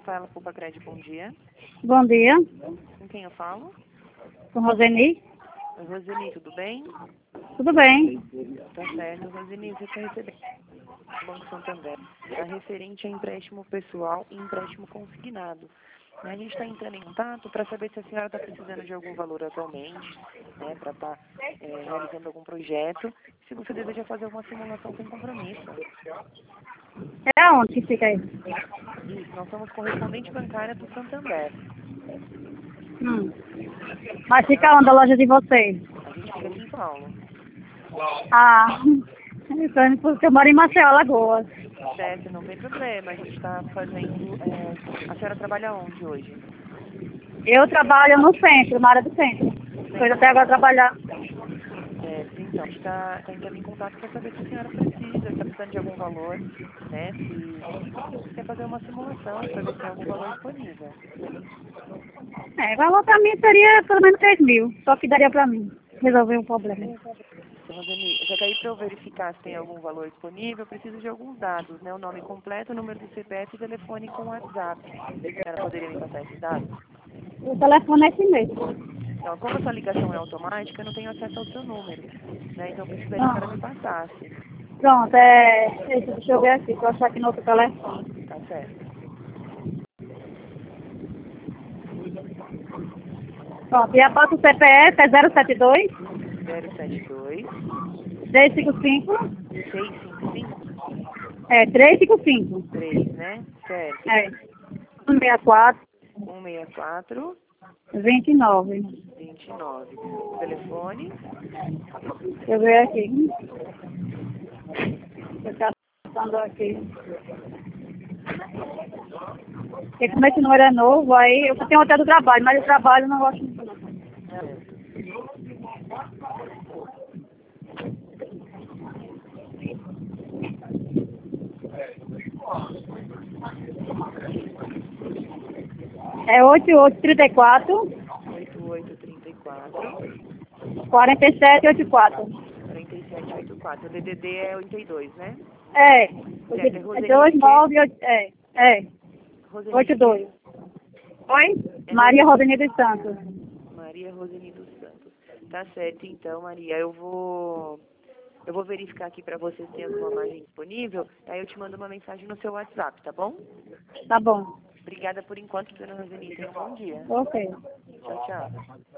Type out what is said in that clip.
Rafaela Pupacred, bom dia. Bom dia, Com quem eu falo? com Roseni. Roseni, tudo bem? Tudo bem? Tá certo. Roseni, você está recebendo do Banco Santander. Está referente a empréstimo pessoal e empréstimo consignado. A gente está entrando em contato para saber se a senhora está precisando de algum valor atualmente, né, para estar realizando algum projeto, se você deseja fazer alguma simulação sem compromisso. É onde que fica aí? Isso, nós somos correspondente bancária do Santander. Mas fica onde a loja de vocês? A gente fica aqui em São Paulo. Ah, então, porque eu moro em Maceió, Alagoas. Certo, não tem problema. A gente está fazendo... A senhora trabalha onde hoje? Eu trabalho no centro, na área do centro. Depois até agora trabalhar. Certo, então, a gente está entrando em contato para saber se a senhora precisa, está precisando de algum valor, né? Se quer fazer uma simulação para ver se tem algum valor disponível. O valor pra mim seria pelo menos 3 mil. Só que daria pra mim resolver o problema. Roseni, já que aí para eu verificar se tem algum valor disponível, eu preciso de alguns dados, né? O nome completo, o número do CPF e telefone com WhatsApp. A senhora poderia me passar esses dados? O telefone é esse mesmo. Então, como a sua ligação é automática, eu não tenho acesso ao seu número, né? Então, eu precisaria que a senhora me passasse. Pronto, deixa eu ver aqui, pra eu achar aqui no outro telefone. Tá certo. Pronto, e a passa o CPF é 072 072 355 655 355. 3, né? Certo. 164 164 29. 29. O telefone? Deixa eu ver aqui. Eu estou passando aqui. Porque como esse número é novo, aí eu tenho até do trabalho, mas o trabalho eu não gosto muito não. Certo. É 8834 8834 4784. 4784. O DDD é 82, né? É. Certo. É É Roseni de quê? 298. Roseni de quê? 82. Oi? É Maria Roseni. Rodrigues dos Santos. Maria Roseni dos Santos. Tá certo, então, Maria. Eu vou verificar aqui para você se tem alguma margem disponível. Aí eu te mando uma mensagem no seu WhatsApp, tá bom? Tá bom. Obrigada por enquanto, dona Roseni. Tenha um bom dia. Ok. Tchau, tchau.